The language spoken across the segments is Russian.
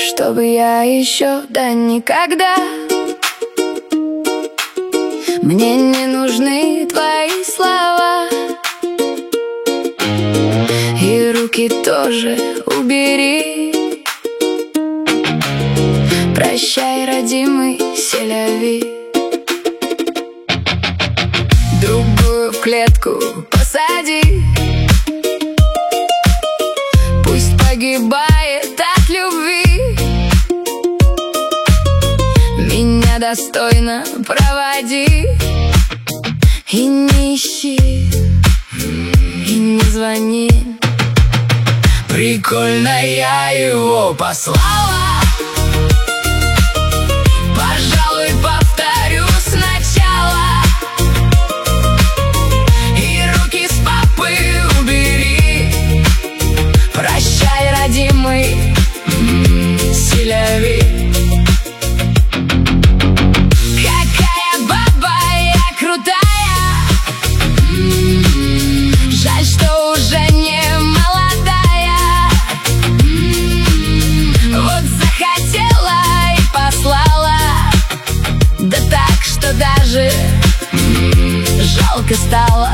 чтобы я еще да никогда. Мне не нужны твои слова, и руки тоже убери. Прощай, родимый селяви. Другую в клетку посади, пусть погибает от любви. Меня достойно проводи, и не ищи, и не звони. Прикольно я его послала, пожалуй, повторю сначала. И руки с папы убери. Прощай, родимый селяви. Какая баба я крутая, жаль, что уже не молодая. Вот захотела и послала, да так, что даже жалко стало.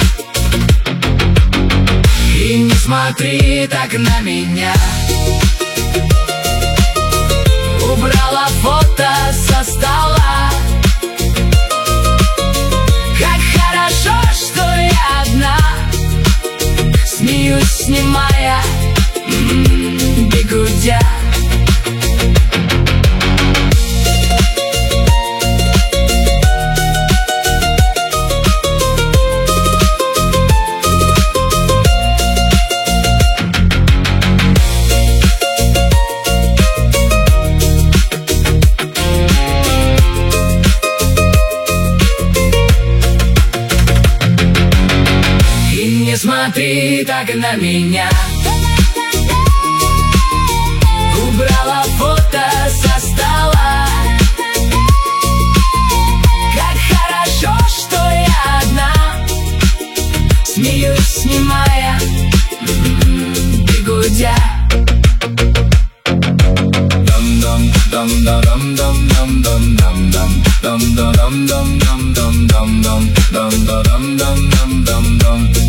И не смотри так на меня, убрала фото со стола. Как хорошо, что я одна, смеюсь, снимая бигудя. Не смотри так на меня, убрала фото со стола. Как хорошо, что я одна, смеюсь, снимая бигудя. Dum dum dum dum dum dum dum dum dum dum dum dum dum dum dum dum.